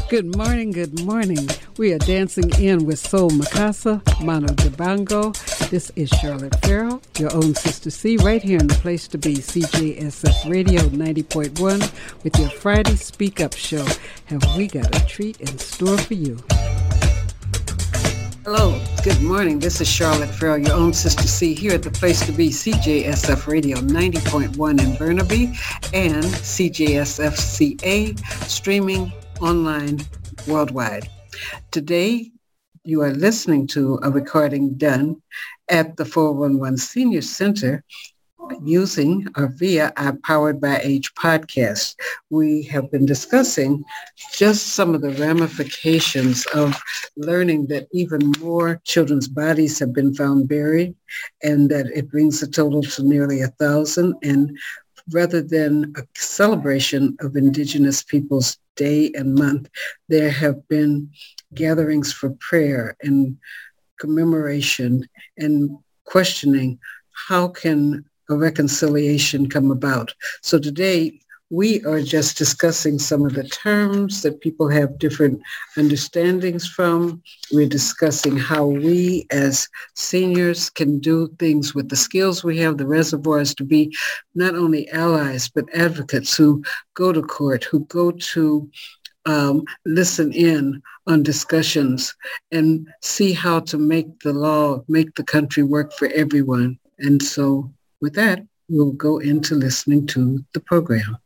Good morning, good morning. We are dancing in with Soul Mikasa, Mano Dibango. This is Charlotte Farrell, your own Sister C, right here in the place to be, CJSF Radio 90.1, with your Friday Speak Up show. Have we got a treat in store for you? Hello, good morning. This is Charlotte Farrell, your own Sister C, here at the place to be, CJSF Radio 90.1 in Burnaby and CJSF-CA, streaming online worldwide. Today, you are listening to a recording done at the 411 Senior Center using or via our Powered by Age podcast. We have been discussing just some of the ramifications of learning that even more children's bodies have been found buried, and that it brings the total to nearly 1,000. And rather than a celebration of Indigenous Peoples Day and month, there have been gatherings for prayer and commemoration and questioning how can a reconciliation come about. So today we are just discussing some of the terms that people have different understandings from. We're discussing how we as seniors can do things with the skills we have, the reservoirs, to be not only allies, but advocates who go to court, who go to listen in on discussions and see how to make the law, make the country work for everyone. And so with that, we'll go into listening to the program.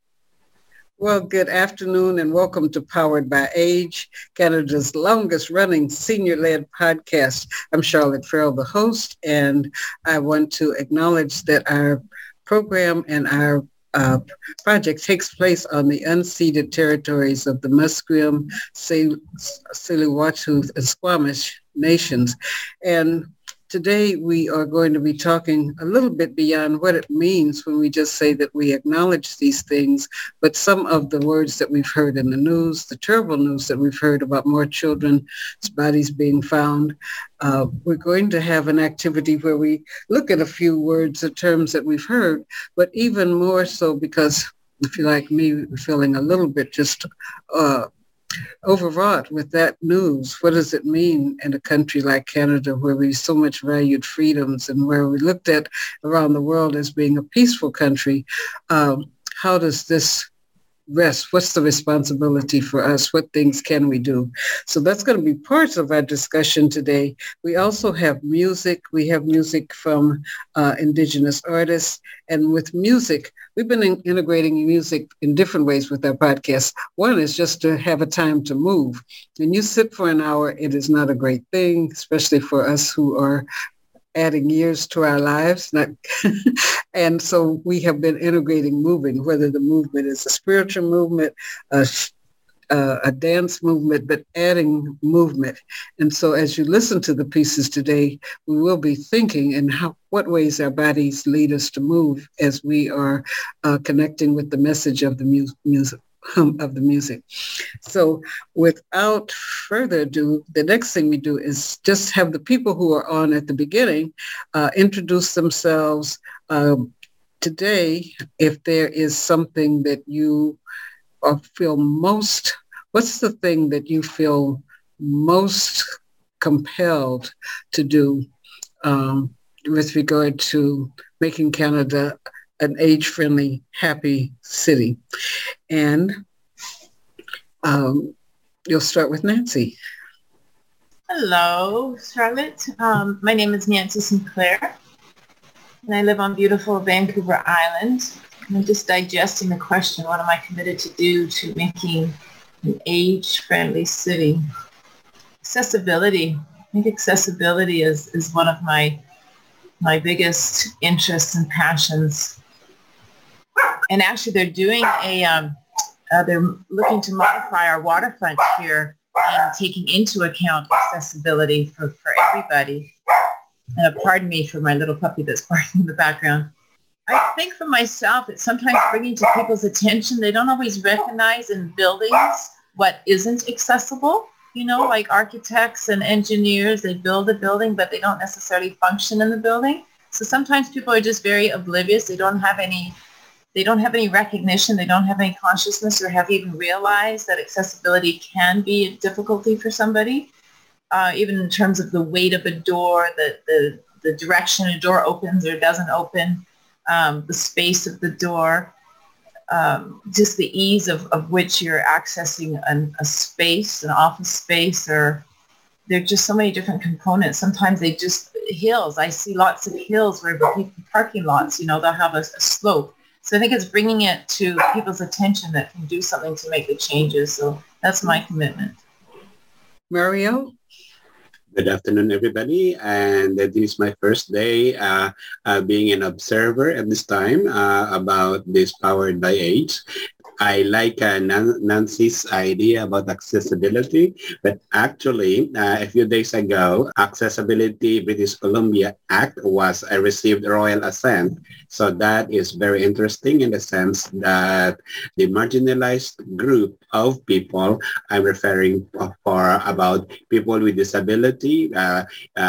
Well, good afternoon and welcome to Powered by Age, Canada's longest running senior-led podcast. I'm Charlotte Farrell, the host, and I want to acknowledge that our program and our project takes place on the unceded territories of the Musqueam, Tsleil-Waututh, and Squamish nations. And today we are going to be talking a little bit beyond what it means when we just say that we acknowledge these things, but some of the words that we've heard in the news, the terrible news that we've heard about more children's bodies being found. We're going to have an activity where we look at a few words or terms that we've heard, but even more so because if you're like me, we're feeling a little bit just overwrought with that news. What does it mean in a country like Canada where we so much valued freedoms and where we looked at around the world as being a peaceful country? How does this rest? What's the responsibility for us? What things can we do? So that's going to be part of our discussion today. We also have music. We have music from Indigenous artists. And with music, we've been integrating music in different ways with our podcast. One is just to have a time to move. When you sit for an hour, it is not a great thing, especially for us who are adding years to our lives. And so we have been integrating moving, whether the movement is a spiritual movement, a dance movement, but adding movement. And so as you listen to the pieces today, we will be thinking in what ways our bodies lead us to move as we are connecting with the message of the music. So without further ado, the next thing we do is just have the people who are on at the beginning introduce themselves. Today, if there is something that you feel most, what's the thing that you feel most compelled to do with regard to making Canada an age-friendly, happy city? And you'll start with Nancy. Hello, Charlotte. My name is Nancy Sinclair, and I live on beautiful Vancouver Island. I'm just digesting the question, what am I committed to do to making an age-friendly city? Accessibility. I think accessibility is one of my biggest interests and passions. And actually, they're doing they're looking to modify our waterfront here and taking into account accessibility for everybody. Pardon me for my little puppy that's barking in the background. I think for myself, it's sometimes bringing to people's attention. They don't always recognize in buildings what isn't accessible. You know, like architects and engineers, they build a building, but they don't necessarily function in the building. So sometimes people are just very oblivious. They don't have any they don't have any recognition, they don't have any consciousness or have even realized that accessibility can be a difficulty for somebody, even in terms of the weight of a door, the direction a door opens or doesn't open, the space of the door, just the ease of which you're accessing a space, an office space, or there are just so many different components. Sometimes they just, hills, I see lots of hills where the parking lots, they'll have a slope. So I think it's bringing it to people's attention that can do something to make the changes. So that's my commitment. Mario? Good afternoon, everybody. And this is my first day being an observer at this time about this Powered by Age. I like Nancy's idea about accessibility, but actually, a few days ago, Accessibility British Columbia Act was received royal assent. So that is very interesting in the sense that the marginalized group of people, I'm referring for about people with disability, the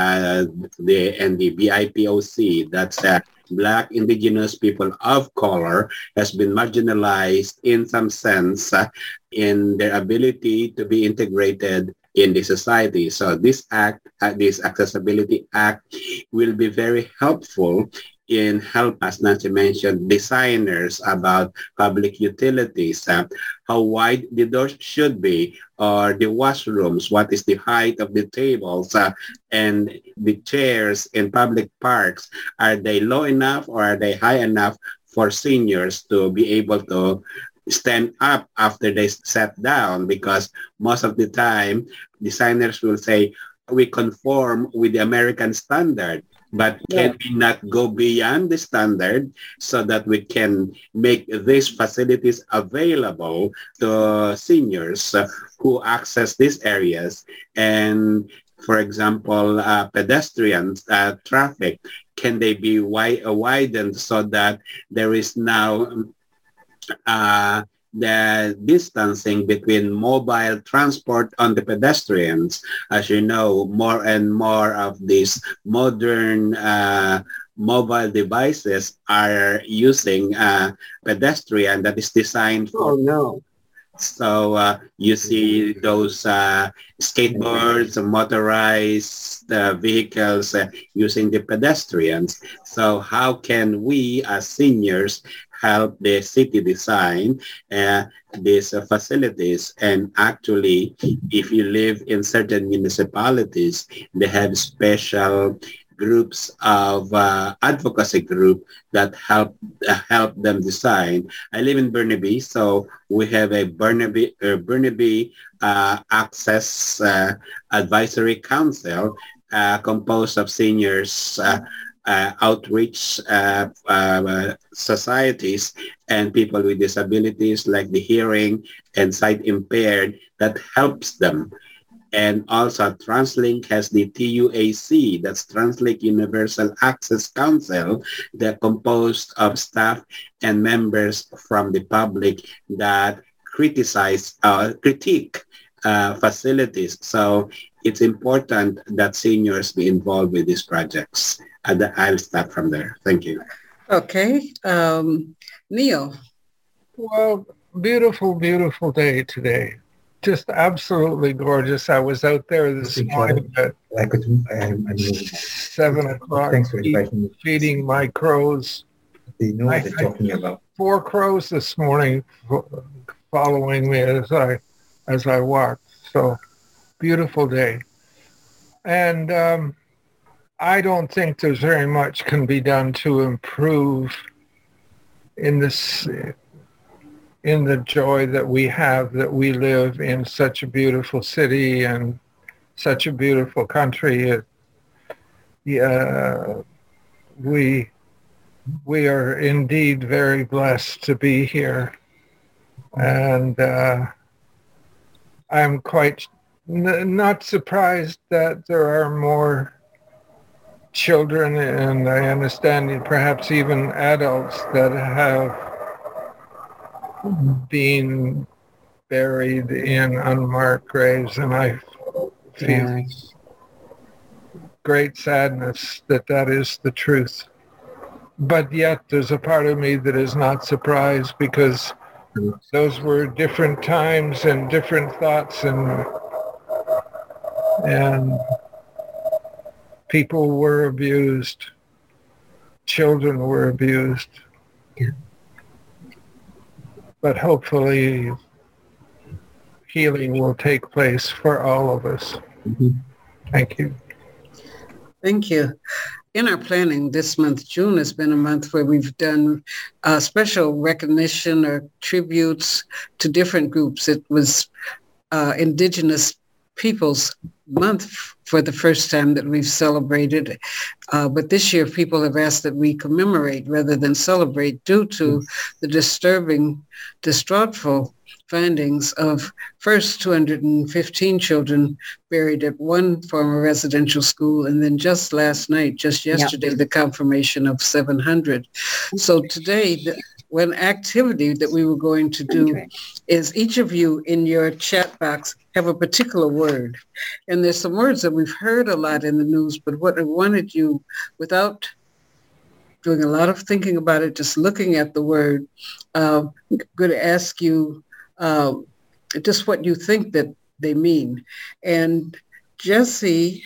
BIPOC, that's Black, Indigenous people of color, has been marginalized in some sense in their ability to be integrated in the society. So this act, this Accessibility Act, will be very helpful in help, as Nancy mentioned, designers about public utilities, how wide the doors should be, or the washrooms, what is the height of the tables, and the chairs in public parks. Are they low enough or are they high enough for seniors to be able to stand up after they sat down? Because most of the time, designers will say, we conform with the American standard. But can we not go beyond the standard so that we can make these facilities available to seniors who access these areas? And for example, pedestrians, traffic, can they be widened so that there is now the distancing between mobile transport on the pedestrians? As you know, more and more of these modern mobile devices are using pedestrian that is designed for. Oh, no. So you see those skateboards, motorized vehicles using the pedestrians. So how can we as seniors help the city design these facilities? And actually, if you live in certain municipalities, they have special groups of advocacy group that help them design. I live in Burnaby, so we have a Burnaby Access Advisory Council composed of seniors, outreach societies, and people with disabilities like the hearing and sight impaired that helps them. And also TransLink has the TUAC, that's TransLink Universal Access Council, that composed of staff and members from the public that critique facilities. So it's important that seniors be involved with these projects. And I'll start from there. Thank you. Okay. Neil. Well, beautiful, beautiful day today. Just absolutely gorgeous. I was out there this morning at 7 o'clock feeding my crows. I had 4 crows this morning following me as I walked. So beautiful day. And I don't think there's very much can be done to improve in the joy that we have, that we live in such a beautiful city and such a beautiful country. We are indeed very blessed to be here. And I'm quite not surprised that there are more children, and I understand perhaps even adults, that have been buried in unmarked graves, and I feel great sadness that is the truth. but yet there's a part of me that is not surprised because those were different times and different thoughts, and people were abused, children were abused. Yeah. But hopefully healing will take place for all of us. Mm-hmm. Thank you. Thank you. In our planning this month, June has been a month where we've done special recognition or tributes to different groups. It was Indigenous Peoples Month for the first time that we've celebrated. But this year, people have asked that we commemorate rather than celebrate due to the disturbing, distraughtful findings of first 215 children buried at one former residential school, and then just last night, just yesterday, the confirmation of 700. So today, one activity that we were going to do is each of you in your chat box have a particular word. And there's some words that we've heard a lot in the news, but what I wanted you, without doing a lot of thinking about it, just looking at the word, I'm going to ask you just what you think that they mean. And Jesse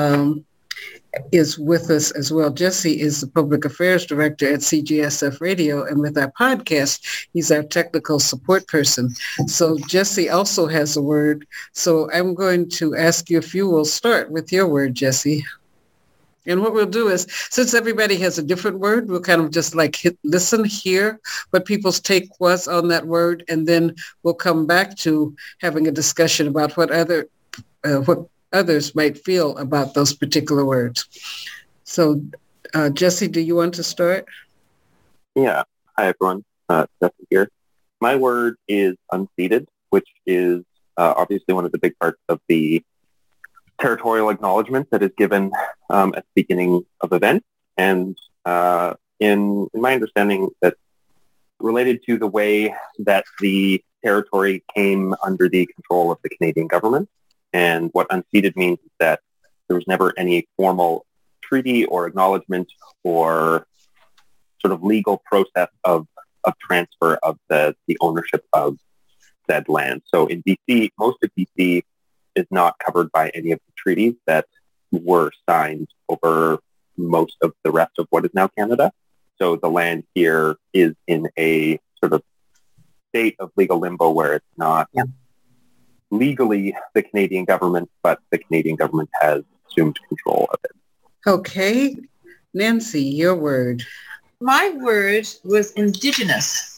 is with us as well. Jesse is the Public Affairs Director at CJSF Radio, and with our podcast, he's our technical support person. So Jesse also has a word. So I'm going to ask you if you will start with your word, Jesse. And what we'll do is, since everybody has a different word, we'll kind of just like listen, hear what people's take was on that word, and then we'll come back to having a discussion about what others might feel about those particular words. So, Jesse, do you want to start? Yeah. Hi, everyone. Jesse here. My word is unceded, which is obviously one of the big parts of the territorial acknowledgement that is given at the beginning of events. And in my understanding, that related to the way that the territory came under the control of the Canadian government. And what unceded means is that there was never any formal treaty or acknowledgement or sort of legal process of transfer of the ownership of said land. So in BC, most of BC is not covered by any of the treaties that were signed over most of the rest of what is now Canada. So the land here is in a sort of state of legal limbo where it's not legally the Canadian government, but the Canadian government has assumed control of it. Okay. Nancy, your word. My word was indigenous.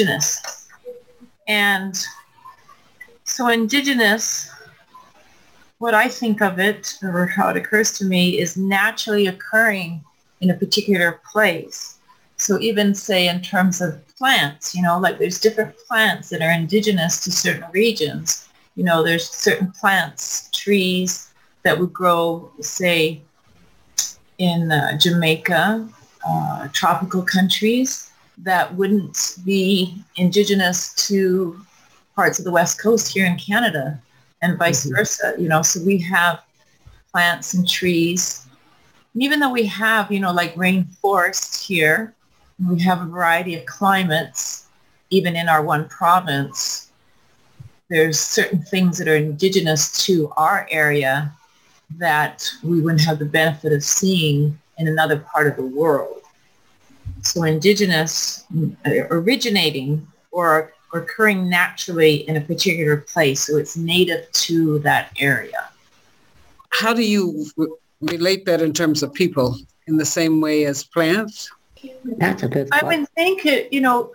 And so indigenous, what I think of it, or how it occurs to me, is naturally occurring in a particular place. So even say in terms of plants, like there's different plants that are indigenous to certain regions. There's certain plants, trees that would grow, say, in Jamaica, tropical countries that wouldn't be indigenous to parts of the West Coast here in Canada, and vice versa. So we have plants and trees. And even though we have, like rainforest here, we have a variety of climates, even in our one province, there's certain things that are indigenous to our area that we wouldn't have the benefit of seeing in another part of the world. So indigenous, originating or occurring naturally in a particular place, so it's native to that area. How do you relate that in terms of people? In the same way as plants? That's a good point. I would think it,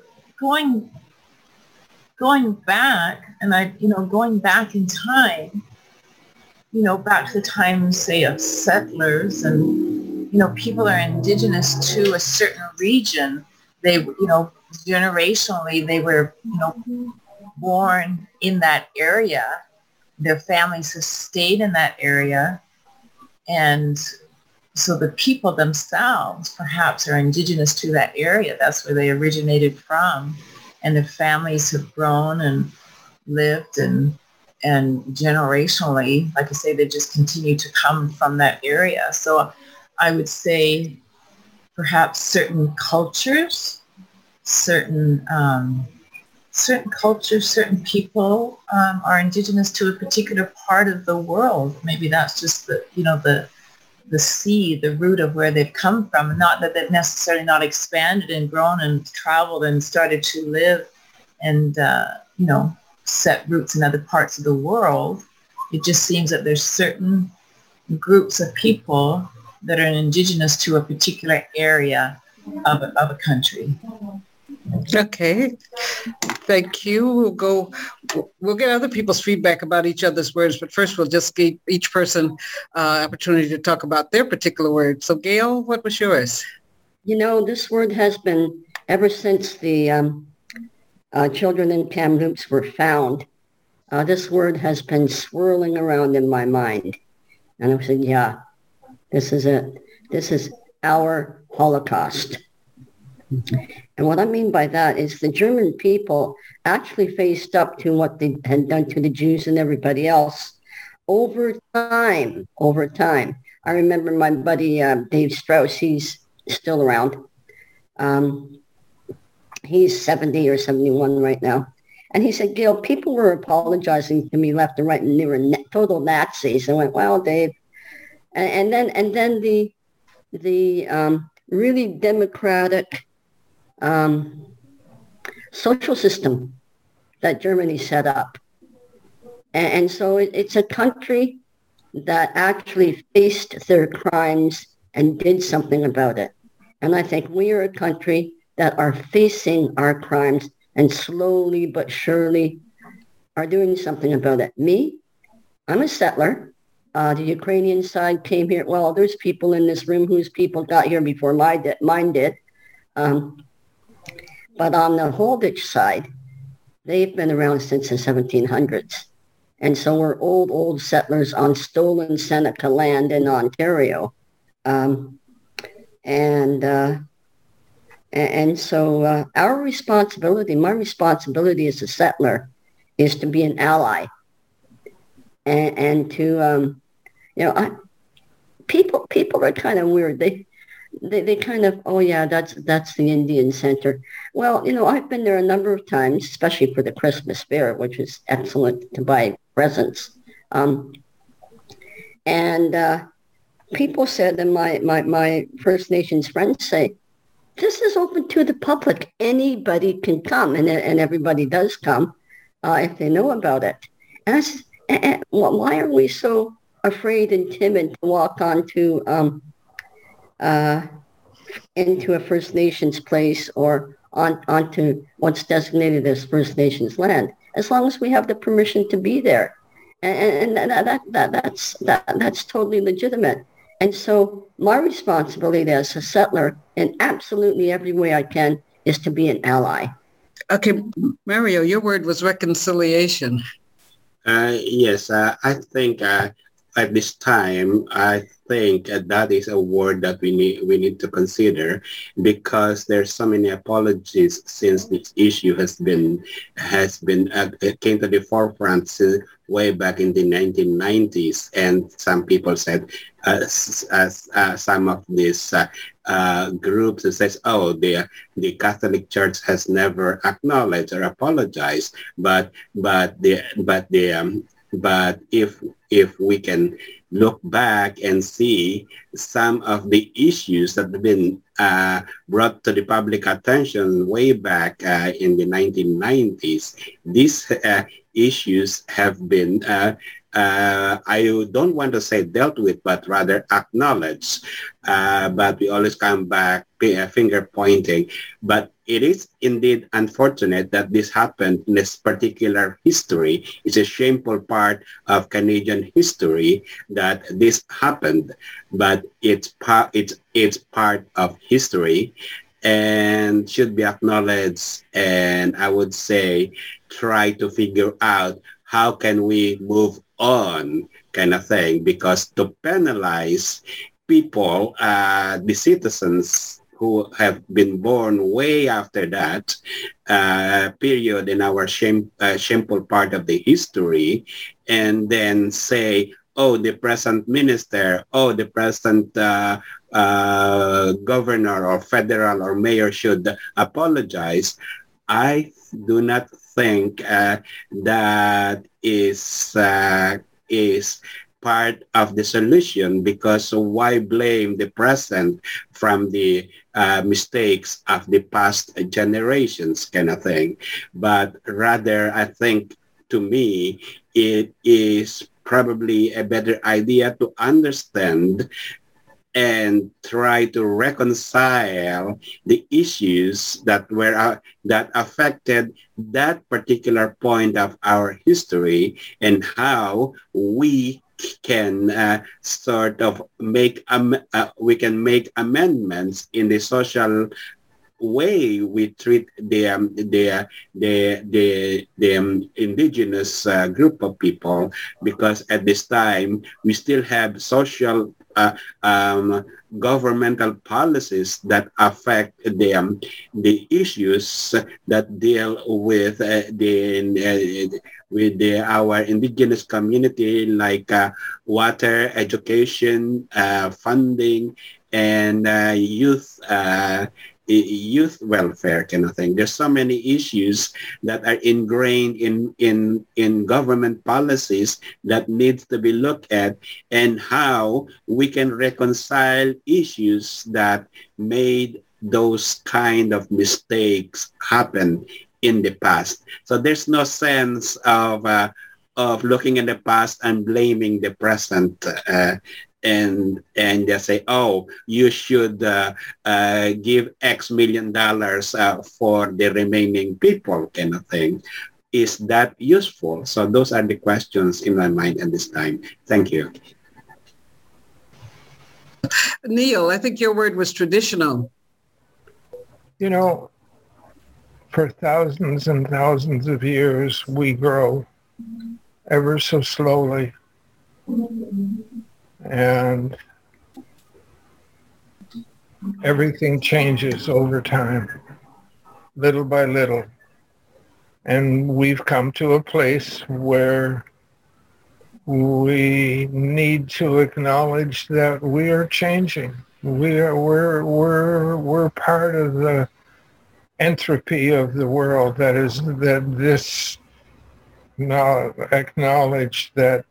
going back, and going back in time, back to the time, say, of settlers, and, people are indigenous to a certain region. They, generationally, they were, born in that area. Their families have stayed in that area. And so the people themselves perhaps are indigenous to that area. That's where they originated from. And their families have grown and lived, and generationally, like I say, they just continue to come from that area. So I would say perhaps certain cultures, certain cultures, certain people are indigenous to a particular part of the world. Maybe that's just the seed, the root of where they've come from. Not that they've necessarily not expanded and grown and traveled and started to live and, set roots in other parts of the world. It just seems that there's certain groups of people that are indigenous to a particular area of a country. Okay. Thank you. We'll get other people's feedback about each other's words, but first we'll just give each person opportunity to talk about their particular word. So Gail, what was yours? This word has been, ever since the children in Kamloops were found, this word has been swirling around in my mind. And I said, yeah, this is it. This is our Holocaust. And what I mean by that is the German people actually faced up to what they had done to the Jews and everybody else over time. I remember my buddy Dave Strauss, he's still around. He's 70 or 71 right now. And he said, Gail, people were apologizing to me left and right, and they were total Nazis. I went, well, Dave. And then the really democratic social system that Germany set up. And so it's a country that actually faced their crimes and did something about it. And I think we are a country that are facing our crimes and slowly but surely are doing something about it. Me, I'm a settler. The Ukrainian side came here. Well, there's people in this room whose people got here before mine did. But on the Holditch side, they've been around since the 1700s. And so we're old settlers on stolen Seneca land in Ontario. And so our responsibility, my responsibility as a settler, is to be an ally, and to, people are kind of weird. They kind of, oh yeah, that's the Indian Center. Well, I've been there a number of times, especially for the Christmas fair, which is excellent to buy presents. And people said, and my First Nations friends say, this is open to the public. Anybody can come, and everybody does come if they know about it. And I said, why are we so afraid and timid to walk onto into a First Nations place or onto what's designated as First Nations land, as long as we have the permission to be there, and that's totally legitimate. And so my responsibility as a settler in absolutely every way I can is to be an ally. Okay, Mario, your word was reconciliation. Yes, I think at this time, I think that is a word that we need to consider, because there's so many apologies since this issue has been came to the forefront way back in the 1990s, and some people said some of these groups that says, oh, the Catholic Church has never acknowledged or apologized, but if we can look back and see some of the issues that have been brought to the public attention way back in the 1990s, these issues have been, I don't want to say dealt with, but rather acknowledged. But we always come back finger pointing. But it is indeed unfortunate that this happened in this particular history. It's a shameful part of Canadian history that this happened, but it's part of history and should be acknowledged. And I would say try to figure out how can we move on, kind of thing, because to penalize people, the citizens who have been born way after that period in our shameful part of the history, and then say, oh, the present minister, oh, the present governor or federal or mayor should apologize. I do not think that is part of the solution, because why blame the present from the mistakes of the past generations kind of thing. But rather, I think, to me, it is probably a better idea to understand and try to reconcile the issues that were that affected that particular point of our history, and how we can sort of we can make amendments in the social way we treat the indigenous group of people, because at this time we still have social governmental policies that affect the issues that deal with our indigenous community, like water, education, funding, and youth welfare kind of thing. There's so many issues that are ingrained in government policies that needs to be looked at, and how we can reconcile issues that made those kind of mistakes happen in the past. So there's no sense of looking in the past and blaming the present. And they say, oh, you should give X million dollars for the remaining people kind of thing. Is that useful? So those are the questions in my mind at this time. Thank you. Neil, I think your word was traditional. You know, for thousands and thousands of years, we grow ever so slowly. And everything changes over time, little by little. And we've come to a place where we need to acknowledge that we are changing. We're part of the entropy of the world. That is, that this now acknowledge that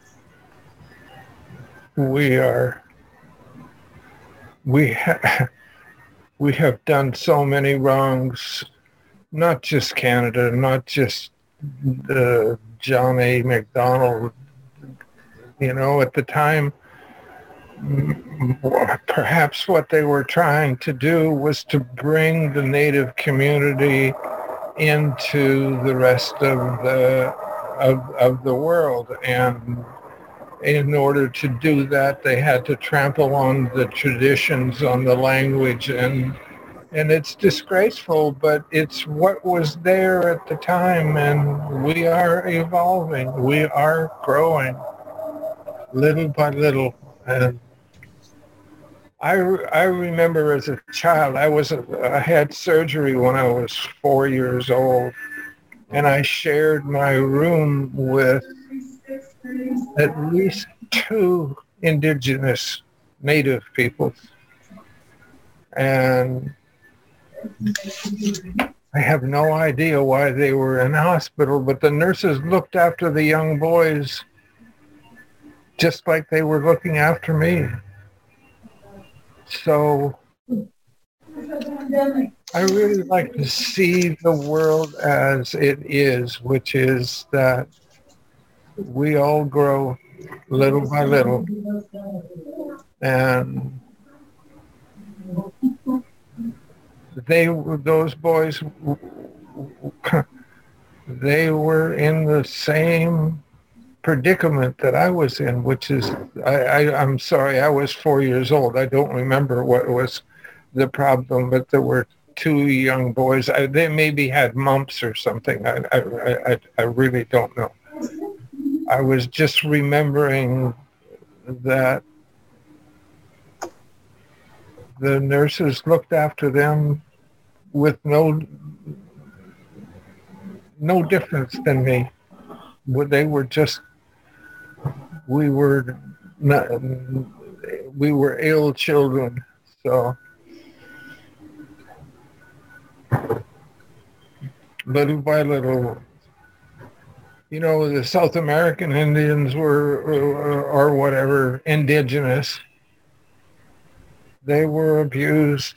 we have done so many wrongs, not just Canada, not just John A. Macdonald. You know, at the time, perhaps what they were trying to do was to bring the Native community into the rest of the world, and in order to do that, they had to trample on the traditions, on the language, and it's disgraceful, but it's what was there at the time, and we are evolving. We are growing little by little. And I remember as a child, I had surgery when I was 4 years old, and I shared my room with at least 2 indigenous Native peoples. And I have no idea why they were in hospital, but the nurses looked after the young boys just like they were looking after me. So I really like to see the world as it is, which is that we all grow little by little, and those boys, they were in the same predicament that I was in, which is, I'm sorry, I was 4 years old. I don't remember what was the problem, but there were 2 young boys. They maybe had mumps or something. I really don't know. I was just remembering that the nurses looked after them with no difference than me. They were just we were not, we were ill children. So, little by little, you know, the South American Indians were, or whatever, indigenous. They were abused.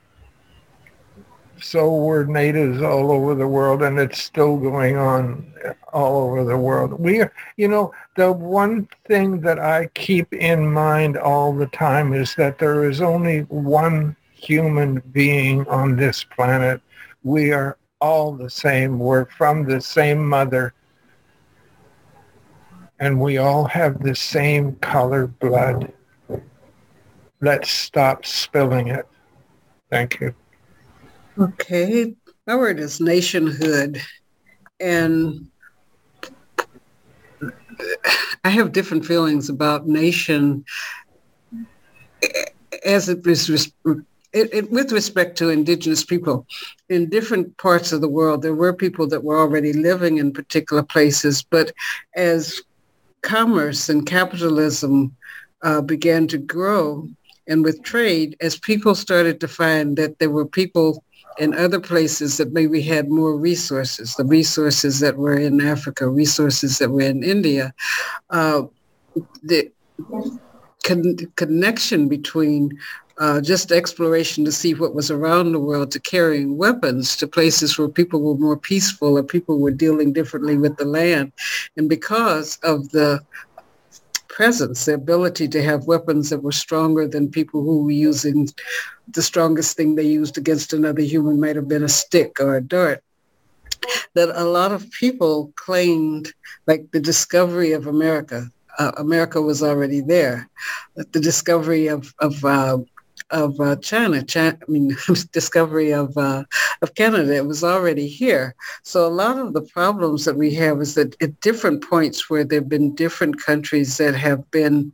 So were natives all over the world, and it's still going on all over the world. You know, the one thing that I keep in mind all the time is that there is only one human being on this planet. We are all the same. We're from the same mother. And we all have the same color blood. Let's stop spilling it. Thank you. Okay. My word is nationhood. And I have different feelings about nation as it is with respect to indigenous people. In different parts of the world, there were people that were already living in particular places, but as commerce and capitalism began to grow, and with trade, as people started to find that there were people in other places that maybe had more resources, the resources that were in Africa, resources that were in India, the connection between just exploration to see what was around the world, to carrying weapons to places where people were more peaceful or people were dealing differently with the land. And because of the presence, the ability to have weapons that were stronger than people who were using the strongest thing they used against another human might have been a stick or a dart, that a lot of people claimed, like the discovery of America. America was already there. The discovery of China, discovery of Canada, it was already here. So a lot of the problems that we have is that at different points where there have been different countries that have been,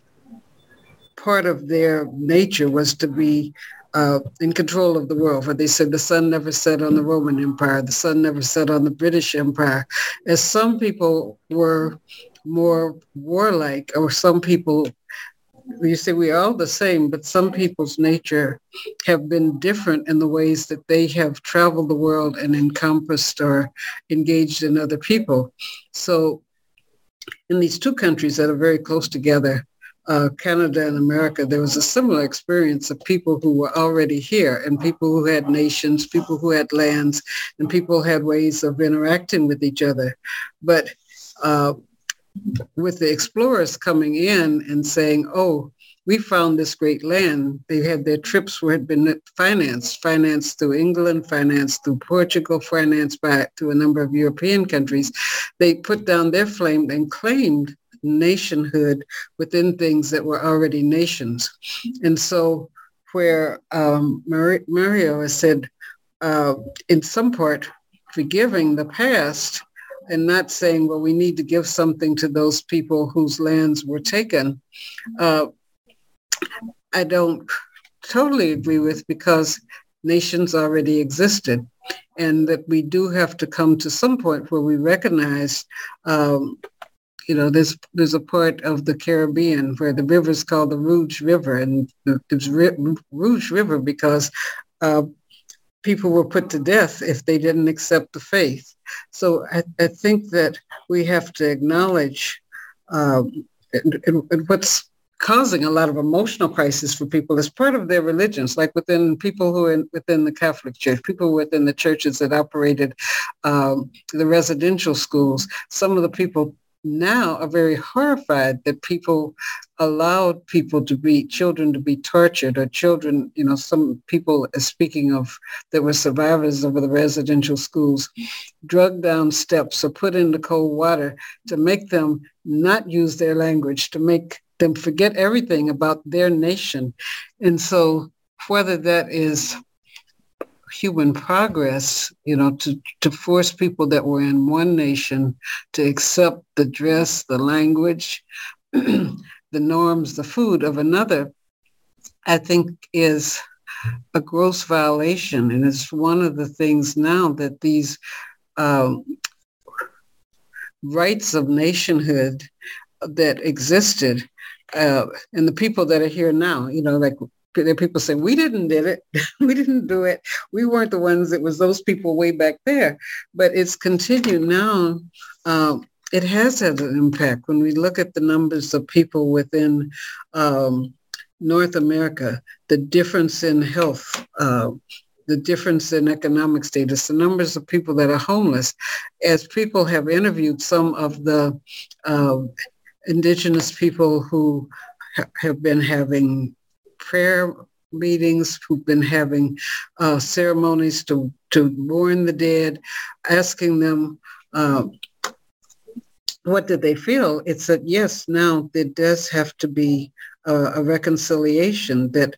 part of their nature was to be in control of the world, where they said the sun never set on the Roman Empire, the sun never set on the British Empire. As some people were more warlike, or some people, you say we're all the same, but some people's nature have been different in the ways that they have traveled the world and encompassed or engaged in other people. So in these two countries that are very close together, Canada and America, there was a similar experience of people who were already here, and people who had nations, people who had lands, and people had ways of interacting with each other. But with the explorers coming in and saying, oh, we found this great land. They had their trips where had been financed through England, financed through Portugal, financed through a number of European countries. They put down their flame and claimed nationhood within things that were already nations. And so where Mario has said, in some part, forgiving the past, and not saying, well, we need to give something to those people whose lands were taken, I don't totally agree with, because nations already existed, and that we do have to come to some point where we recognize, there's a part of the Caribbean where the river is called the Rouge River, and it's Rouge River because people were put to death if they didn't accept the faith. So I think that we have to acknowledge what's causing a lot of emotional crisis for people is part of their religions, like within people who are within the Catholic Church, people within the churches that operated the residential schools. Some of the people now are very horrified that people allowed children to be tortured, or children, some people, speaking of, that were survivors of the residential schools, drugged down steps or put into cold water to make them not use their language, to make them forget everything about their nation. And so whether that is human progress, to force people that were in one nation to accept the dress, the language, the norms, the food of another, I think is a gross violation. And it's one of the things now that these rights of nationhood that existed, and the people that are here now, like there are people saying, we didn't did it. We didn't do it. We weren't the ones. It was those people way back there. But it's continued now. It has had an impact. When we look at the numbers of people within North America, the difference in health, the difference in economic status, the numbers of people that are homeless, as people have interviewed some of the indigenous people who have been having prayer meetings, who've been having ceremonies to mourn the dead, asking them what did they feel. It's that, yes, now there does have to be a reconciliation that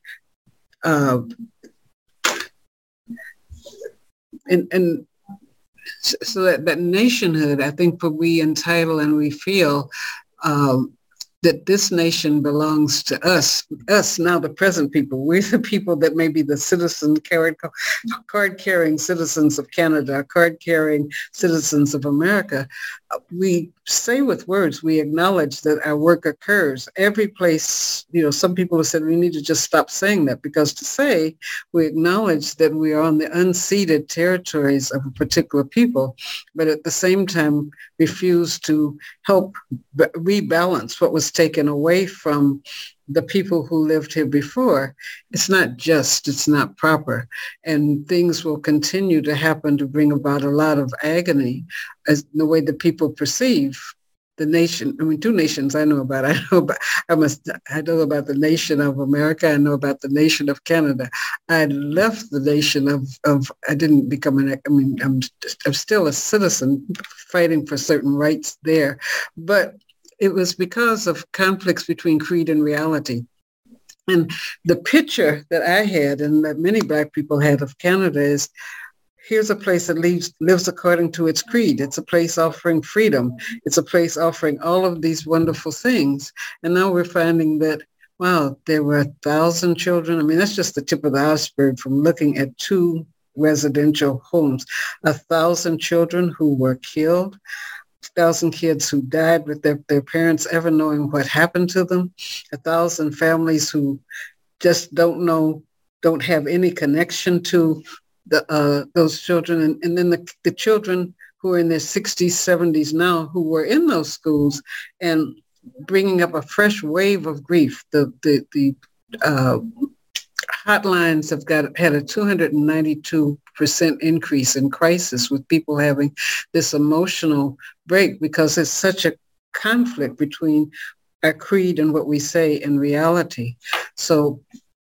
and so that nationhood, I think, we entitle and we feel that this nation belongs to us now, the present people. We're the people that may be the card-carrying citizens of Canada, card-carrying citizens of America. We say with words, we acknowledge that our work occurs. Every place, some people have said we need to just stop saying that, because to say we acknowledge that we are on the unceded territories of a particular people, but at the same time refuse to help rebalance what was taken away from the people who lived here before. It's not just, it's not proper. And things will continue to happen to bring about a lot of agony as the way that people perceive the nation. I mean, two nations I know about. I know about the nation of America. I know about the nation of Canada. I left the nation of I didn't become I'm still a citizen fighting for certain rights there. But it was because of conflicts between creed and reality. And the picture that I had and that many Black people had of Canada is, here's a place that lives according to its creed. It's a place offering freedom. It's a place offering all of these wonderful things. And now we're finding that, wow, there were 1,000 children. I mean, that's just the tip of the iceberg from looking at 2 residential homes. 1,000 children who were killed. 1,000 kids who died with their parents ever knowing what happened to them. 1,000 families who just don't have any connection to those children. And then the children who are in their 60s, 70s now, who were in those schools, and bringing up a fresh wave of grief. The hotlines have had a 292% increase in crisis, with people having this emotional break because there's such a conflict between our creed and what we say in reality. So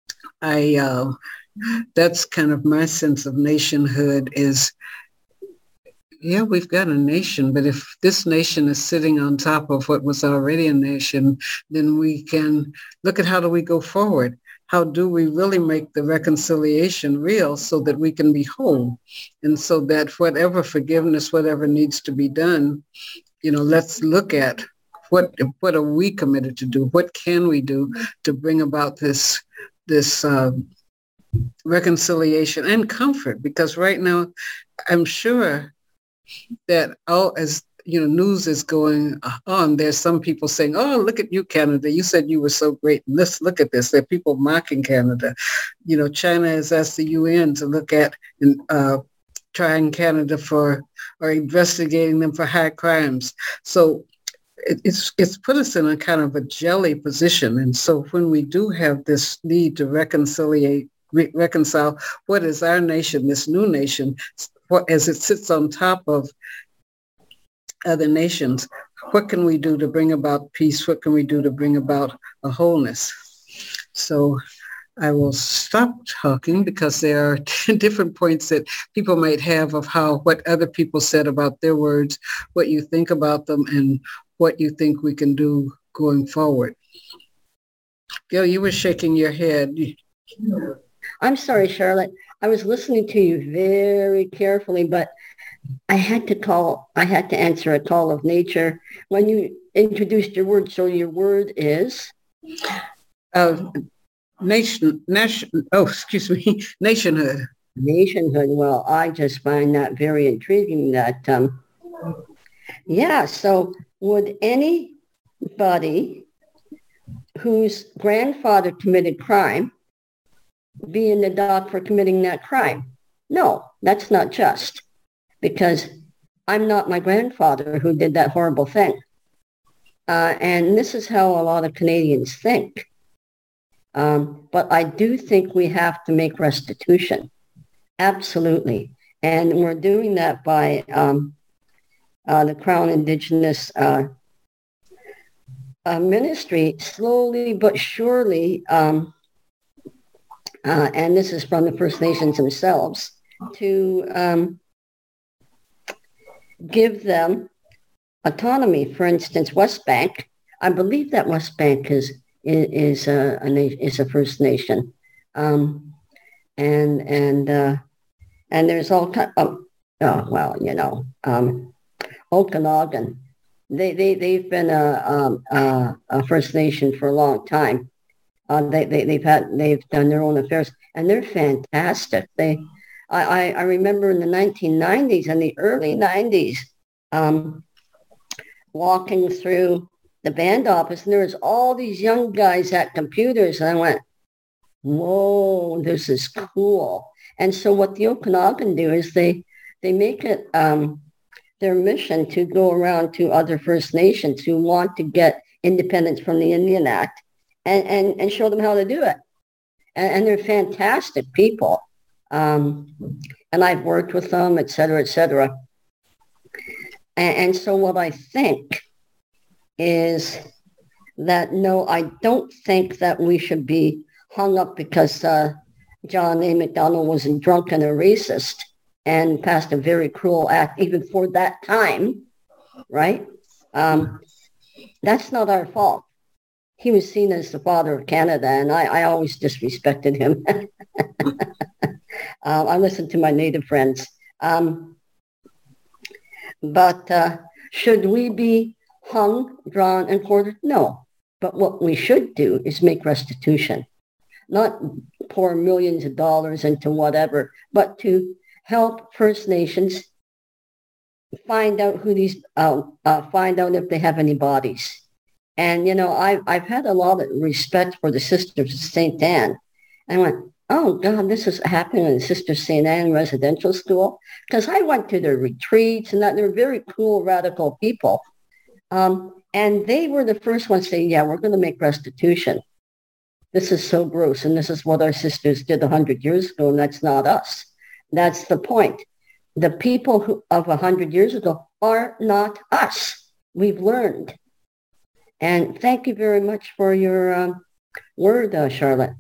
that's kind of my sense of nationhood is, yeah, we've got a nation, but if this nation is sitting on top of what was already a nation, then we can look at how do we go forward? How do we really make the reconciliation real so that we can be whole? And so that whatever forgiveness, whatever needs to be done, let's look at what are we committed to do? What can we do to bring about this reconciliation and comfort? Because right now, I'm sure that as news is going on, there's some people saying, oh, look at you, Canada. You said you were so great. Let's look at this. There are people mocking Canada. China has asked the UN to look at trying Canada or investigating them for high crimes. So it's put us in a kind of a jelly position. And so when we do have this need to reconcile what is our nation, this new nation, as it sits on top of other nations, what can we do to bring about peace? What can we do to bring about a wholeness? So I will stop talking because there are different points that people might have of what other people said about their words, what you think about them, and what you think we can do going forward. Gail, you were shaking your head. I'm sorry, Charlotte. I was listening to you very carefully, but I had to answer a call of nature when you introduced your word. So your word is? Nationhood. Nationhood. Well, I just find that very intriguing that, so would any anybody whose grandfather committed crime be in the dock for committing that crime. No, that's not just, because I'm not my grandfather who did that horrible thing. And this is how a lot of Canadians think. But I do think we have to make restitution. Absolutely. And we're doing that by the Crown Indigenous Ministry, slowly but surely, and this is from the First Nations themselves, to give them autonomy. For instance, West Bank, I believe that West Bank is a First Nation, and there's all kind of, Okanagan. They've been a First Nation for a long time. They've done their own affairs, and they're fantastic. I remember in the 1990s and the early 90s, walking through the band office, and there was all these young guys at computers, and I went, whoa, this is cool. And so what the Okanagan do is they make it their mission to go around to other First Nations who want to get independence from the Indian Act and show them how to do it. And they're fantastic people. And I've worked with them, et cetera, et cetera. And so what I think is that, no, I don't think that we should be hung up because John A. Macdonald was drunk and a racist and passed a very cruel act, even for that time, right? That's not our fault. He was seen as the father of Canada, and I always disrespected him. I listened to my Native friends. But should we be hung, drawn, and quartered? No. But what we should do is make restitution, not pour millions of dollars into whatever, but to help First Nations find out who these, find out if they have any bodies. And, I've had a lot of respect for the Sisters of St. Anne. I went, oh, God, this is happening in the Sisters of St. Anne residential school. Because I went to their retreats and that they're very cool, radical people. And they were the first ones saying, yeah, we're going to make restitution. This is so gross. And this is what our sisters did 100 years ago. And that's not us. That's the point. The people of 100 years ago are not us. We've learned. And thank you very much for your word, Charlotte.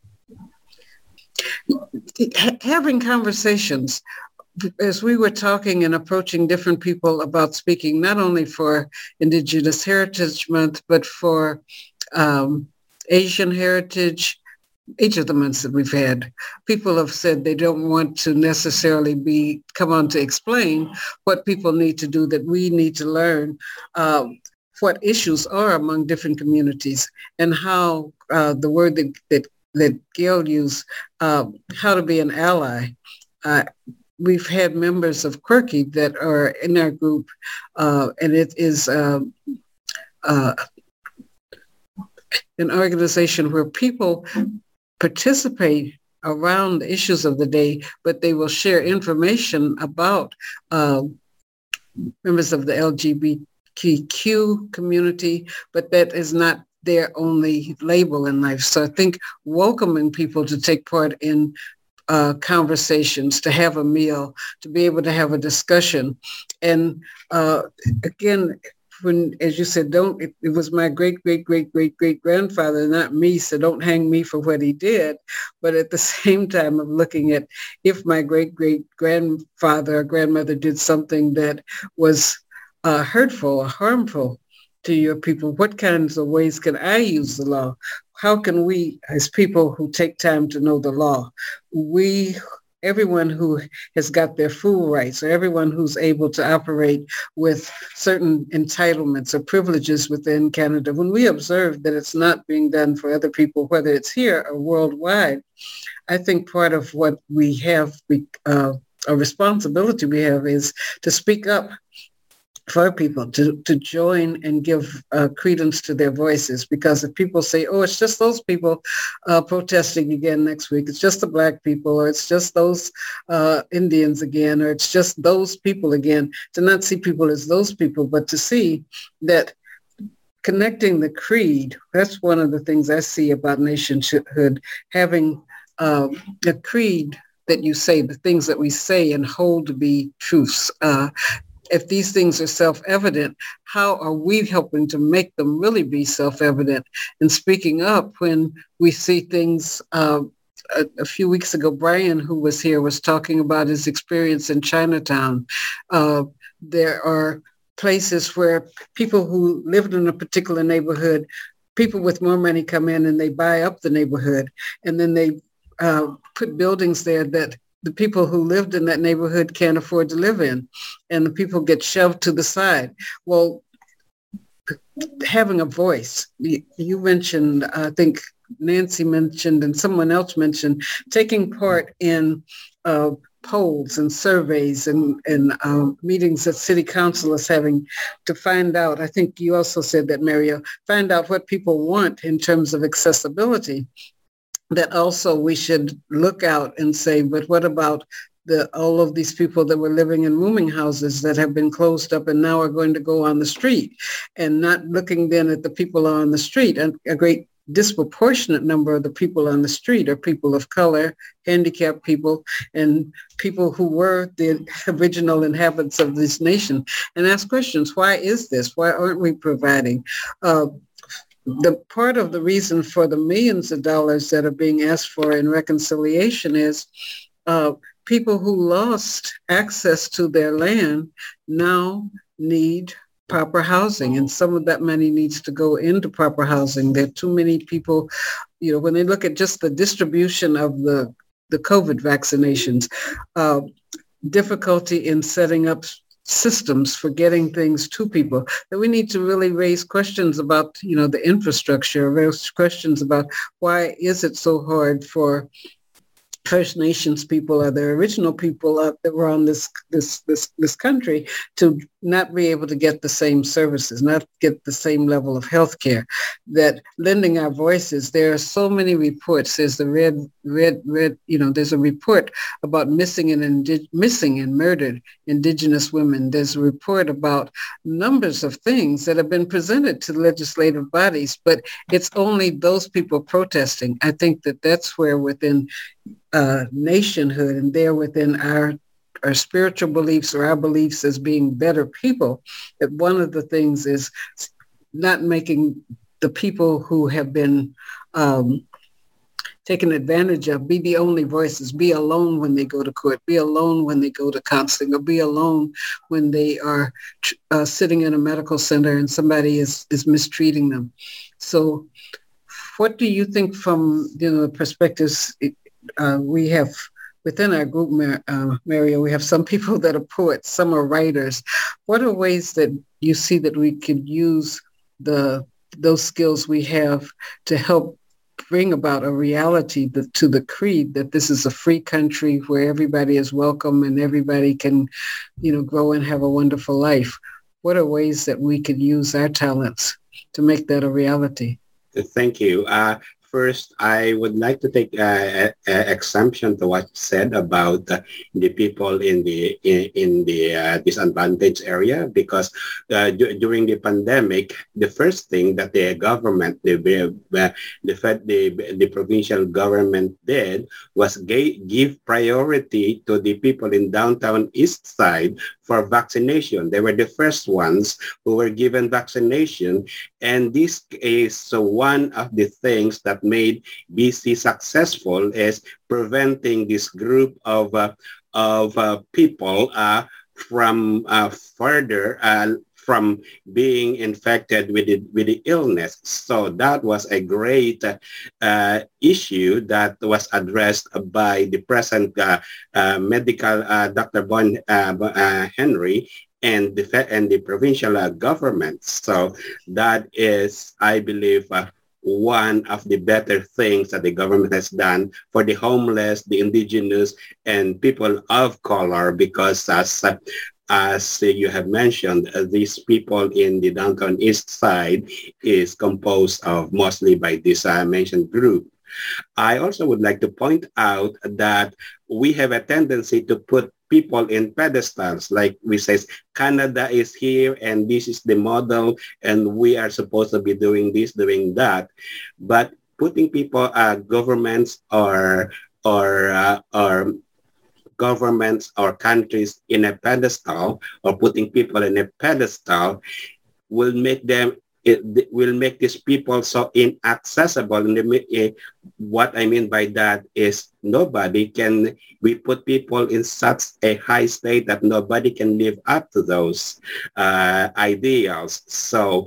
Having conversations, as we were talking and approaching different people about speaking, not only for Indigenous Heritage Month, but for Asian Heritage, each of the months that we've had, people have said they don't want to necessarily come on to explain what people need to do, that we need to learn what issues are among different communities and how the word that Gail used, how to be an ally. We've had members of Quirky that are in our group, and it is an organization where people participate around the issues of the day, but they will share information about members of the LGBTQ community, but that is not their only label in life. So I think welcoming people to take part in conversations, to have a meal, to be able to have a discussion. And again, when, as you said, it was my great-great-great-great-great-grandfather, not me, so don't hang me for what he did. But at the same time of looking at if my great-great-grandfather or grandmother did something that was hurtful or harmful to your people, what kinds of ways can I use the law? How can we, as people who take time to know the law, everyone who has got their full rights, or everyone who's able to operate with certain entitlements or privileges within Canada, when we observe that it's not being done for other people, whether it's here or worldwide, I think part of what we have, a responsibility we have, is to speak up for people to join and give credence to their voices, because if people say, oh, it's just those people protesting again next week, it's just the Black people, or it's just those Indians again, or it's just those people again, to not see people as those people, but to see that connecting the creed, that's one of the things I see about nationhood, having a creed that you say, the things that we say and hold to be truths. If these things are self-evident, how are we helping to make them really be self-evident and speaking up when we see things? A few weeks ago, Brian, who was here, was talking about his experience in Chinatown. There are places where people who lived in a particular neighborhood, people with more money come in and they buy up the neighborhood, and then they put buildings there that the people who lived in that neighborhood can't afford to live in, and the people get shoved to the side. Well, having a voice, you mentioned, I think Nancy mentioned, and someone else mentioned, taking part in polls and surveys and meetings that city council is having to find out. I think you also said that, Mario, find out what people want in terms of accessibility. That also we should look out and say, but what about all of these people that were living in rooming houses that have been closed up and now are going to go on the street, and not looking then at the people on the street. And a great disproportionate number of the people on the street are people of color, handicapped people, and people who were the original inhabitants of this nation. And ask questions, why is this? Why aren't we providing? The part of the reason for the millions of dollars that are being asked for in reconciliation is people who lost access to their land now need proper housing, and some of that money needs to go into proper housing. There are too many people, when they look at just the distribution of the COVID vaccinations, difficulty in setting up systems for getting things to people, that we need to really raise questions about, the infrastructure, raise questions about why is it so hard for First Nations people or the original people that were on this country to not be able to get the same services, not get the same level of health care. That lending our voices, there are so many reports. There's the red, there's a report about missing and murdered Indigenous women. There's a report about numbers of things that have been presented to legislative bodies, but it's only those people protesting. I think that's where within nationhood, and there within our spiritual beliefs or our beliefs as being better people, that one of the things is not making the people who have been taken advantage of be the only voices, be alone when they go to court, be alone when they go to counseling, or be alone when they are sitting in a medical center and somebody is mistreating them. So what do you think from the perspectives we have within our group, Mario? We have some people that are poets, some are writers. What are ways that you see that we could use those skills we have to help bring about a reality to the creed that this is a free country where everybody is welcome and everybody can, grow and have a wonderful life? What are ways that we could use our talents to make that a reality? Thank you. First, I would like to take exemption to what you said about the people in the disadvantaged area, because during the pandemic, the first thing that the government, the provincial government did was give priority to the people in downtown East Side for vaccination. They were the first ones who were given vaccination, and this is one of the things that made BC successful, is preventing this group of people from from being infected with the illness. So that was a great issue that was addressed by the present medical Dr. Bon Henry and the provincial government. So that is, I believe, one of the better things that the government has done for the homeless, the indigenous, and people of color, because as as you have mentioned, these people in the downtown east side is composed of mostly by this mentioned group. I also would like to point out that we have a tendency to put people in pedestals, like we say, Canada is here and this is the model and we are supposed to be doing this, doing that. But putting people, governments or governments or countries in a pedestal, or putting people in a pedestal, will make them, it will make these people so inaccessible. And what I mean by that is we put people in such a high state that nobody can live up to those ideals. So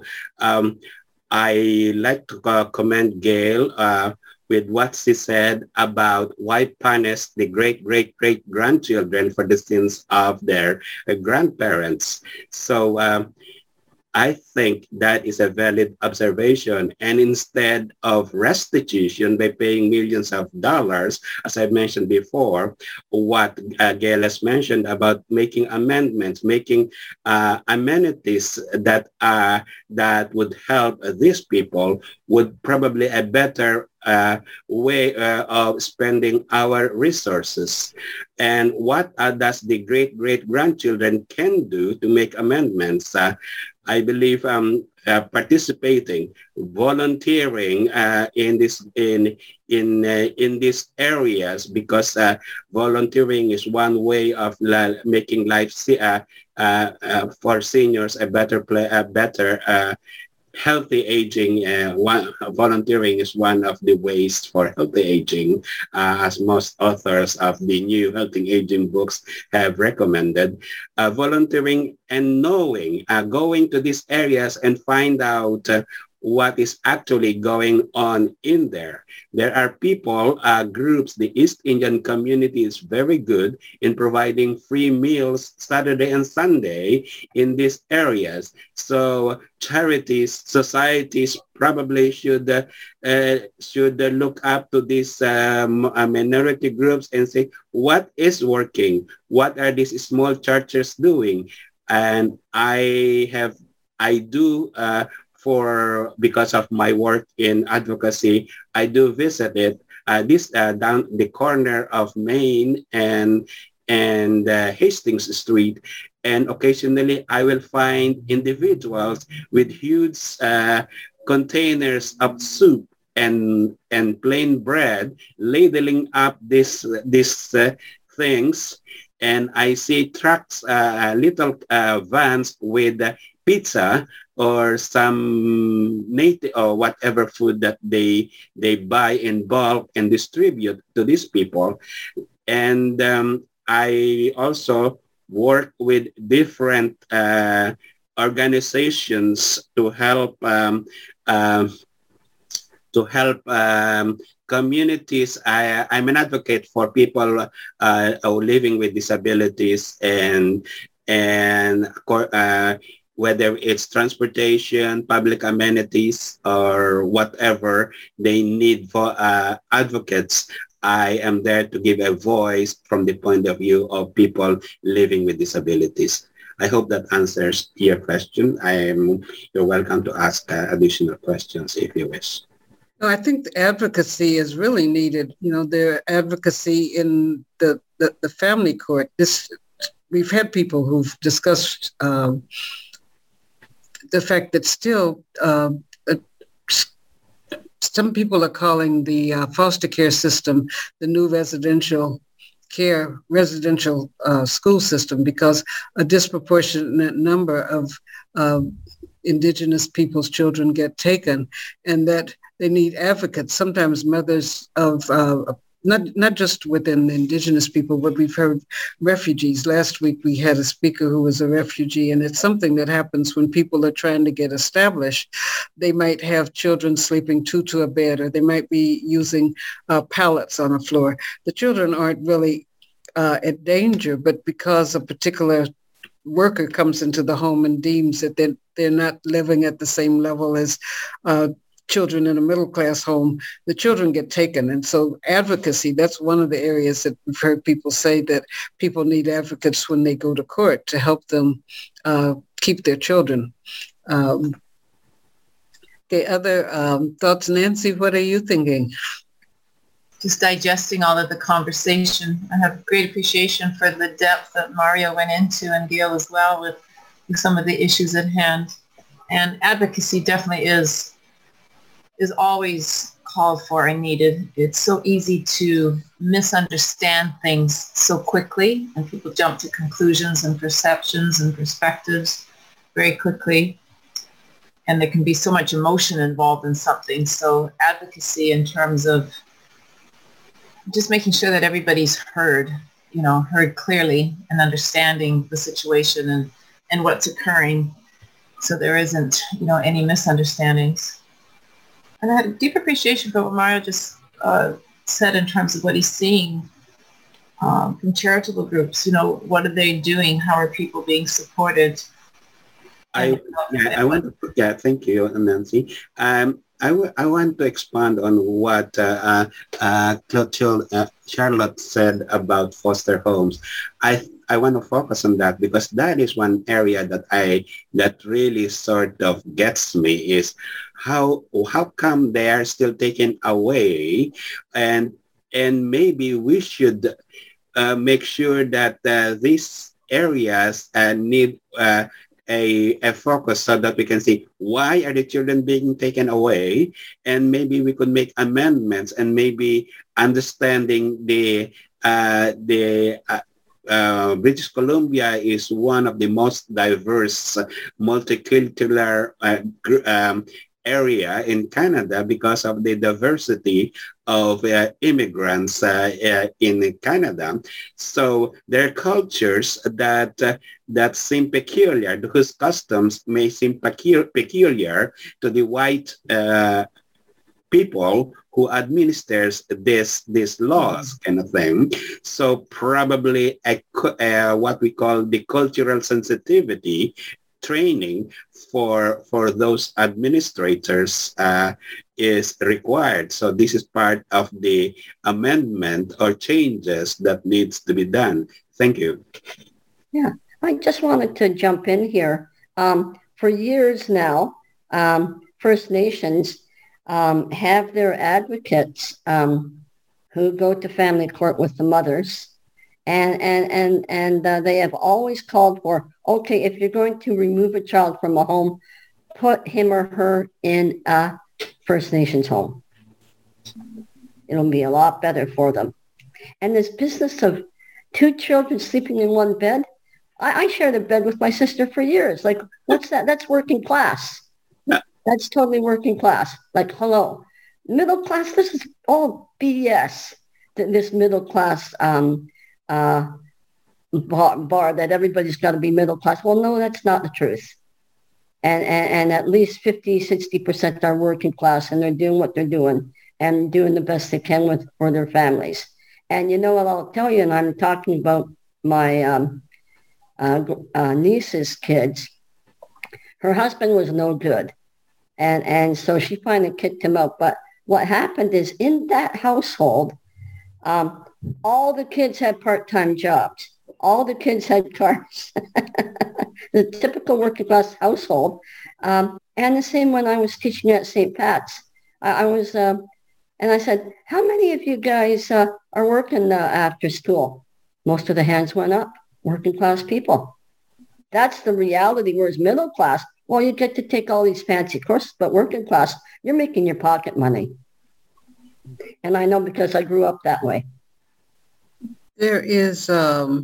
I like to commend Gail with what she said about why punish the great-great-great-grandchildren for the sins of their grandparents. So I think that is a valid observation. And instead of restitution by paying millions of dollars, as I mentioned before, what Gail has mentioned about making amendments, making amenities that would help these people would probably a better way of spending our resources. And what does the great-great-grandchildren can do to make amendments? I believe participating, volunteering in these areas, because volunteering is one way of making life for seniors a better healthy aging. Volunteering is one of the ways for healthy aging, as most authors of the new healthy aging books have recommended. Volunteering and knowing, going to these areas and find out what is actually going on in there. There are people, groups, the East Indian community is very good in providing free meals Saturday and Sunday in these areas. So charities, societies probably should look up to these minority groups and say, what is working? What are these small churches doing? And because of my work in advocacy, I do visit it. This down the corner of Main and Hastings Street, and occasionally I will find individuals with huge containers of soup and plain bread ladling up these things, and I see trucks, little vans with pizza or some native or whatever food that they buy in bulk and distribute to these people. And I also work with different organizations to help communities. I'm an advocate for people living with disabilities and whether it's transportation, public amenities, or whatever they need for advocates. I am there to give a voice from the point of view of people living with disabilities. I hope that answers your question. You're welcome to ask additional questions if you wish. No, I think the advocacy is really needed. You know, the advocacy in the family court. We've had people who've discussed the fact that still some people are calling the foster care system the new residential school system, because a disproportionate number of Indigenous people's children get taken, and that they need advocates, sometimes mothers of not just within Indigenous people, but we've heard refugees. Last week we had a speaker who was a refugee, and it's something that happens when people are trying to get established. They might have children sleeping two to a bed, or they might be using pallets on the floor. The children aren't really at danger, but because a particular worker comes into the home and deems that they're not living at the same level as children in a middle-class home, the children get taken. And so advocacy, that's one of the areas that we've heard people say that people need advocates when they go to court to help them keep their children. Okay, other thoughts, Nancy, what are you thinking? Just digesting all of the conversation. I have great appreciation for the depth that Mario went into, and Gail as well, with some of the issues at hand. And advocacy definitely is always called for and needed. It's so easy to misunderstand things so quickly, and people jump to conclusions and perceptions and perspectives very quickly. And there can be so much emotion involved in something. So advocacy in terms of just making sure that everybody's heard clearly, and understanding the situation and what's occurring, so there isn't, any misunderstandings. And I had a deep appreciation for what Mario just said in terms of what he's seeing from charitable groups. What are they doing? How are people being supported? Thank you, Nancy. I want to expand on what Charlotte said about foster homes. I want to focus on that because that is one area that really sort of gets me, is how come they are still taken away, and maybe we should make sure that these areas need a focus, so that we can see why are the children being taken away, and maybe we could make amendments, and maybe understanding the British Columbia is one of the most diverse multicultural area in Canada because of the diversity of immigrants in Canada. So there are cultures that seem peculiar, whose customs may seem peculiar to the white people who administers these laws, kind of thing. So probably what we call the cultural sensitivity training for those administrators is required. So this is part of the amendment or changes that needs to be done. Thank you. Yeah, I just wanted to jump in here. For years now, First Nations have their advocates who go to family court with the mothers. And they have always called for, okay, if you're going to remove a child from a home, put him or her in a First Nations home. It'll be a lot better for them. And this business of two children sleeping in one bed, I shared a bed with my sister for years. Like, what's that? That's working class. That's totally working class. Like, hello. Middle class, this is all BS. This middle class bar that everybody's got to be middle class. Well, no, that's not the truth. And at least 50-60% are working class, and they're doing what they're doing and doing the best they can for their families. And you know what I'll tell you, and I'm talking about my niece's kids. Her husband was no good. And so she finally kicked him out. But what happened is, in that household, all the kids had part-time jobs. All the kids had cars. The typical working class household. And the same when I was teaching at St. Pat's. I was, and I said, how many of you guys are working after school? Most of the hands went up. Working class people. That's the reality. Whereas middle class, well, you get to take all these fancy courses, but working class, you're making your pocket money. And I know because I grew up that way. There is a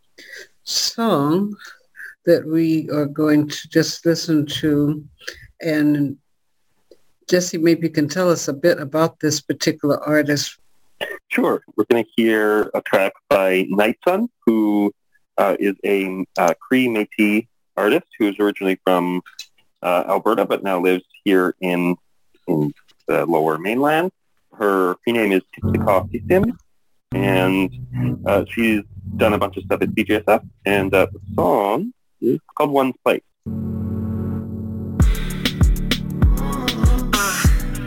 song that we are going to just listen to, and Jesse, maybe you can tell us a bit about this particular artist. Sure. We're going to hear a track by Night Sun, who is a Cree Métis artist who is originally from Alberta, but now lives here in the Lower Mainland. Her name is Titsikaw Sim, and she's done a bunch of stuff at CJSF, and the song is called One's Place.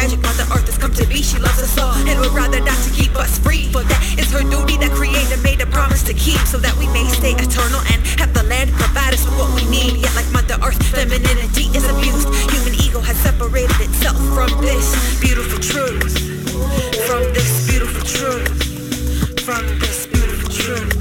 magic Mother Earth has come to be. She loves us all and would rather not to keep us free. For that is her duty that Creator made a promise to keep, so that we may stay eternal and have the land provide us with what we need. Yet like Mother Earth, femininity is abused. Human ego has separated itself from this beautiful truth. From this beautiful truth. From this beautiful truth.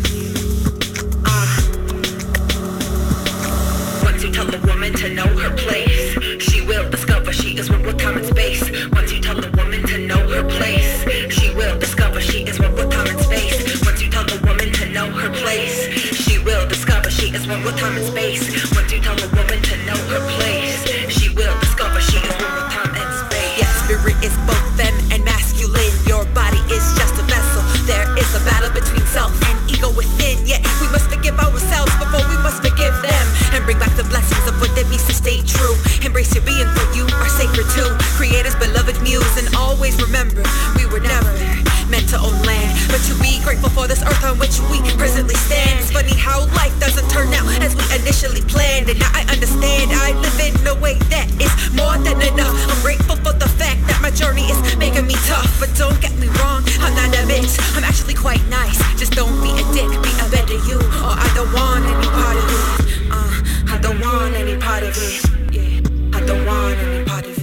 Once you tell a woman to know her place, she will discover she is one with time and space. Once you tell a woman to know her place, she will discover she is one with time and space. Once you tell a woman to know her place, she will discover she is one with time and space. Once you tell a woman to know her place, she will discover she is one with time and space. Yes, spirit is both femme and masculine. Your body is just a vessel. There is a battle between self and ego within. Yet we must forgive ourselves before we must forgive them, and bring back the blessings of what it means to stay true. Embrace your being, for you are sacred too. Creator's beloved muse, and always remember we were never meant to own land, but to be grateful for this earth on which we presently stand. It's funny how life doesn't turn out as we initially planned, and now I understand I live in a way that is more than enough. I'm grateful for the fact that my journey is making me tough, but don't get me wrong, I'm not a bitch. I'm actually quite nice. Just don't be a dick, be a better you, or I don't want any part of it. I don't want any part of it. Yeah, I don't want any part of it.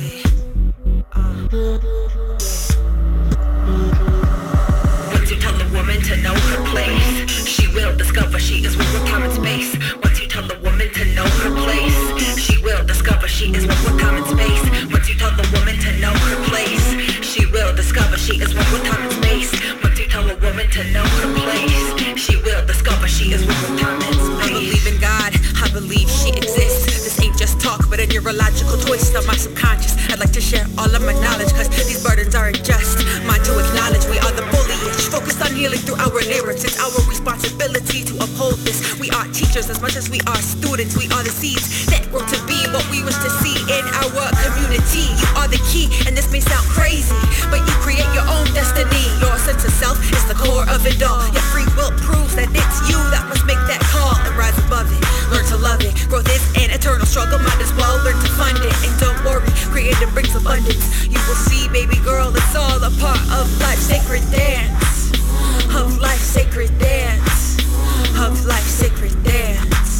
Once you tell a woman to know her place, she will discover she is one with time and space. Once you tell a woman to know her place, she will discover she is one with time and space. Once you tell the woman to know her place, she will discover she is one with time and space. Once you tell a woman to know her place, she will discover she is one with time and space. I believe in God, I believe she exists. This ain't just talk, but a neurological twist on my subconscious. I'd like to share all of my knowledge, cause these burdens aren't just mine to acknowledge. We are the foliage, focused on healing through our lyrics. It's our responsibility to uphold this. We are teachers as much as we are students. We are the seeds that grow to be what we wish to see in our community. You are the key, and this may sound crazy, but you create your own destiny. Your sense of self is the core of it all. Your free will proves that it's you that must make that call and rise above it. Learn to love it. Growth is an eternal struggle, might as well learn to fund it. And don't worry, creative brings abundance. You will see, baby girl, it's all a part of life's sacred dance. Of life's sacred dance. Of life's sacred dance.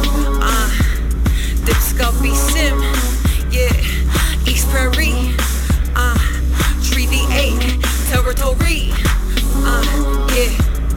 Discovery Sim, yeah. East Prairie, Treaty 8, Territory, yeah.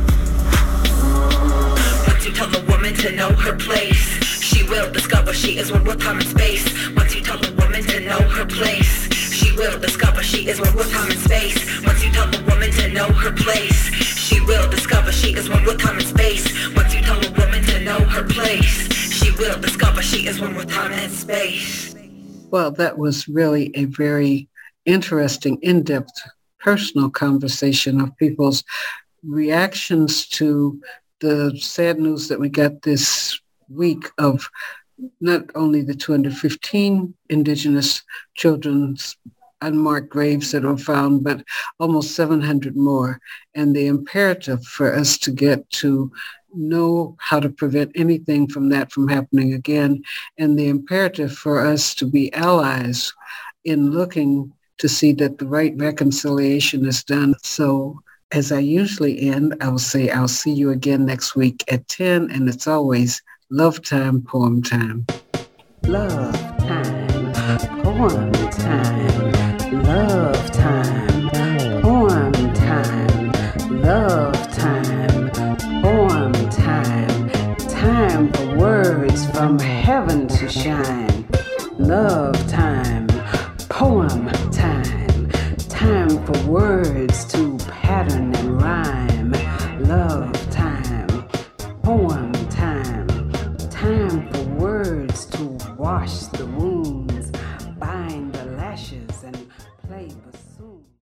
Once you tell a woman to know her place, she will discover she is one with time and space. Once you tell a woman to know her place, she will discover she is one with time and space. Once you tell a woman to know her place, she will discover she is one with time and space. Once you tell a woman to know her place, she will discover she is one with time and space. Well, that was really a very interesting, in-depth, personal conversation of people's reactions to the sad news that we got this week of not only the 215 Indigenous children's unmarked graves that were found, but almost 700 more, and the imperative for us to get to know how to prevent anything from that from happening again, and the imperative for us to be allies in looking to see that the right reconciliation is done. So as I usually end, I will say I'll see you again next week at 10, and it's always love time, poem time. Love time, poem time. Love time, poem time. Love time, poem time. Time for words from heaven to shine. Love time, poem time. Time for words to pattern and rhyme. Love time, poem time. Time for words to wash the wounds, bind the lashes, and play bassoon.